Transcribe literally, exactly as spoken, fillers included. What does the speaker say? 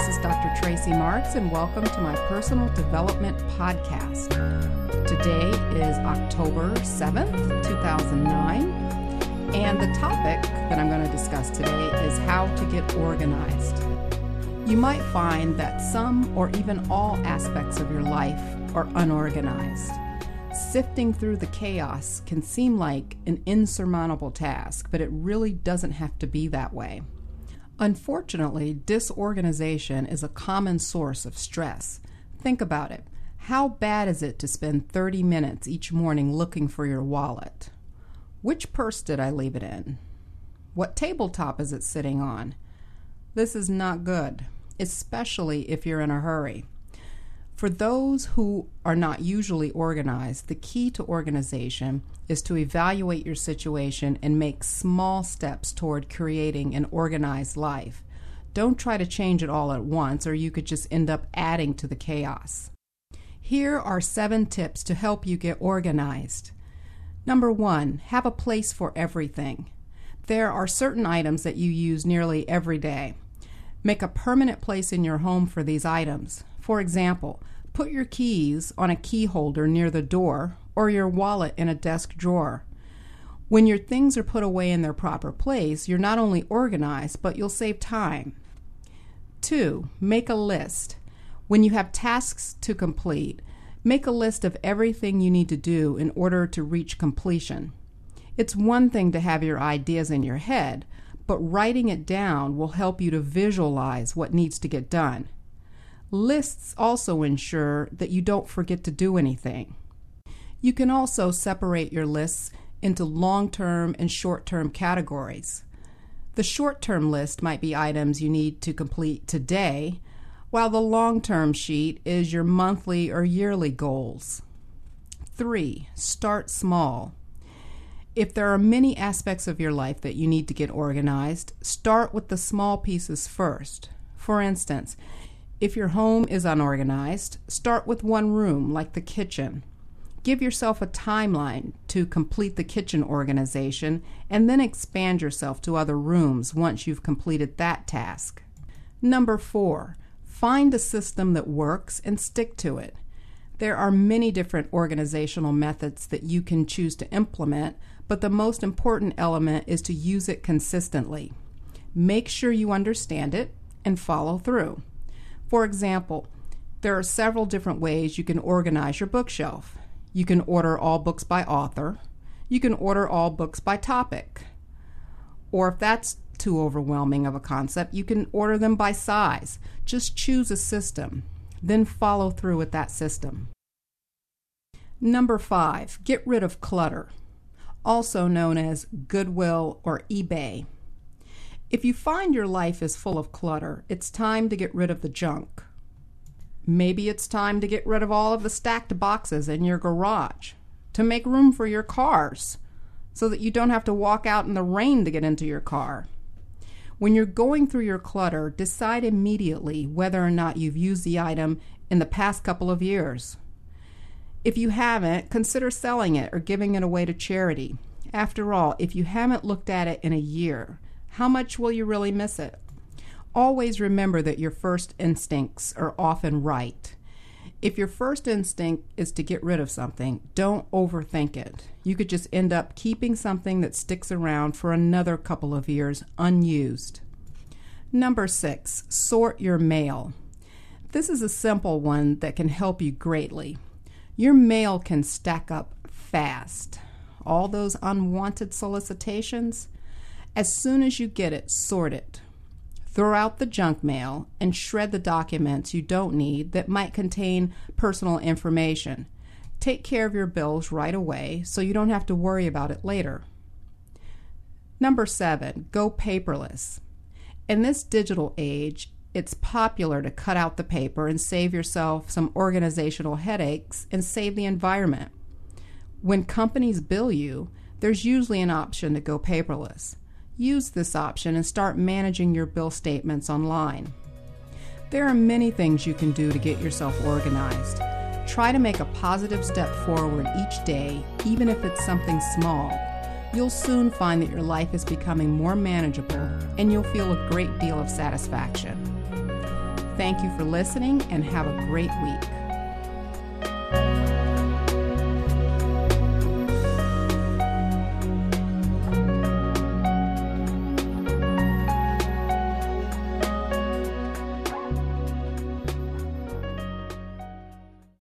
This is Doctor Tracy Marks, and welcome to my Personal Development Podcast. Today is October seventh, two thousand nine, and the topic that I'm going to discuss today is how to get organized. You might find that some or even all aspects of your life are unorganized. Sifting through the chaos can seem like an insurmountable task, but it really doesn't have to be that way. Unfortunately, disorganization is a common source of stress. Think about it. How bad is it to spend thirty minutes each morning looking for your wallet? Which purse did I leave it in? What tabletop is it sitting on? This is not good, especially if you're in a hurry. For those who are not usually organized, the key to organization is to evaluate your situation and make small steps toward creating an organized life. Don't try to change it all at once, or you could just end up adding to the chaos. Here are seven tips to help you get organized. Number one, have a place for everything. There are certain items that you use nearly every day. Make a permanent place in your home for these items. For example, put your keys on a key holder near the door or your wallet in a desk drawer. When your things are put away in their proper place, you're not only organized, but you'll save time. Two, make a list. When you have tasks to complete, make a list of everything you need to do in order to reach completion. It's one thing to have your ideas in your head, but writing it down will help you to visualize what needs to get done. Lists also ensure that you don't forget to do anything. You can also separate your lists into long-term and short-term categories. The short-term list might be items you need to complete today, while the long-term sheet is your monthly or yearly goals. Three, start small. If there are many aspects of your life that you need to get organized, start with the small pieces first. For instance, if your home is unorganized, start with one room, like the kitchen. Give yourself a timeline to complete the kitchen organization, and then expand yourself to other rooms once you've completed that task. Number four, find a system that works and stick to it. There are many different organizational methods that you can choose to implement, but the most important element is to use it consistently. Make sure you understand it and follow through. For example, there are several different ways you can organize your bookshelf. You can order all books by author. You can order all books by topic. Or if that's too overwhelming of a concept, you can order them by size. Just choose a system, then follow through with that system. Number five, get rid of clutter, also known as Goodwill or eBay. If you find your life is full of clutter, it's time to get rid of the junk. Maybe it's time to get rid of all of the stacked boxes in your garage, to make room for your cars, so that you don't have to walk out in the rain to get into your car. When you're going through your clutter, decide immediately whether or not you've used the item in the past couple of years. If you haven't, consider selling it or giving it away to charity. After all, if you haven't looked at it in a year, how much will you really miss it? Always remember that your first instincts are often right. If your first instinct is to get rid of something, don't overthink it. You could just end up keeping something that sticks around for another couple of years unused. Number six, sort your mail. This is a simple one that can help you greatly. Your mail can stack up fast. All those unwanted solicitations, as soon as you get it, sort it. Throw out the junk mail and shred the documents you don't need that might contain personal information. Take care of your bills right away so you don't have to worry about it later. Number seven, go paperless. In this digital age, it's popular to cut out the paper and save yourself some organizational headaches and save the environment. When companies bill you, there's usually an option to go paperless. Use this option and start managing your bill statements online. There are many things you can do to get yourself organized. Try to make a positive step forward each day, even if it's something small. You'll soon find that your life is becoming more manageable and you'll feel a great deal of satisfaction. Thank you for listening and have a great week.